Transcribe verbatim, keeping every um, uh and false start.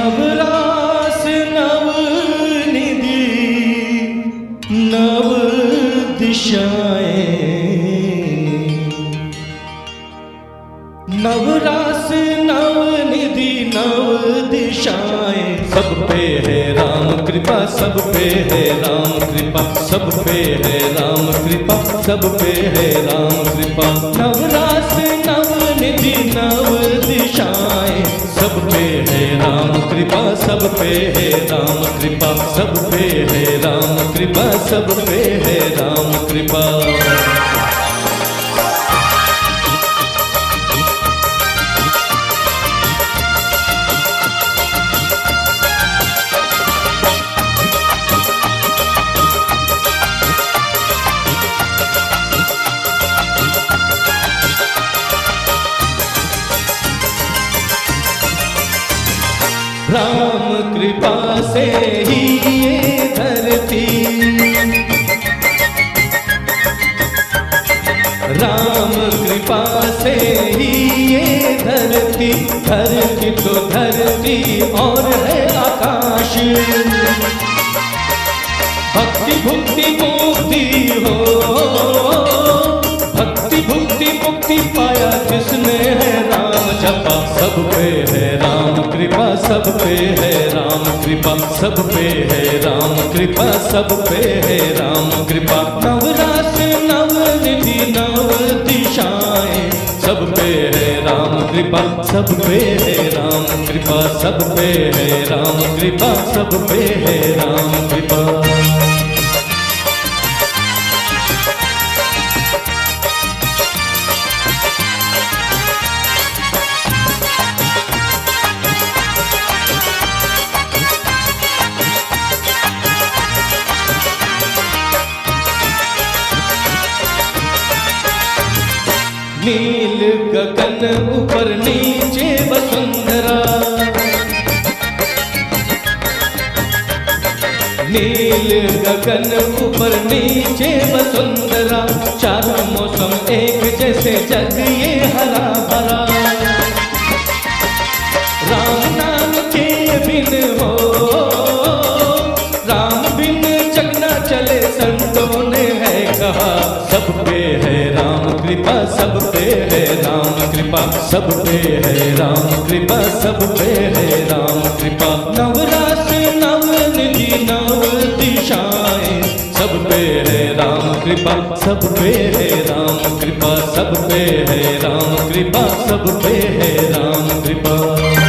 नवरास नव निधि नव दिशाएं, नवरास नव निधि नव दिशाएं, सब पे है राम कृपा, सब पे है राम कृपा, सब पे है राम कृपा, सब पे है राम कृपा। नवरास नव निधि नव दिशाएं, सब पे है राम कृपा, सब पे है राम कृपा, सब पे है राम कृपा, सब पे है राम कृपा। राम कृपा से ही ये धरती, राम कृपा से ही ये धरती, धरती तो धरती और है आकाश। भक्ति भुक्ति मुक्ति हो, भक्ति भुक्ति मुक्ति पाया जिसने है राम जपा। सब पे है राम कृपा, सब पे है राम कृपा, सब पे है राम कृपा, सब पे है राम कृपा। नवरास नव निधि नव दिशाएं, सब पे है राम कृपा, सब पे है राम कृपा, सब पे है राम कृपा, सब पे है राम कृपा। नील गगन ऊपर नीचे वसुंधरा, नील गगन ऊपर नीचे वसुंधरा, चारों मौसम एक जैसे जग ये हरा भरा। राम नाम के बिन हो, राम बिन जग न चले संतों ने है कहा। सब पे है राम कृपा, सब पे है राम कृपा, सब पे है राम कृपा, सब पे है राम कृपा। नवरास नव निधि नव दिशाएं, सब पे है राम कृपा, सब पे है राम कृपा, सब पे है राम कृपा, सब पे है राम कृपा।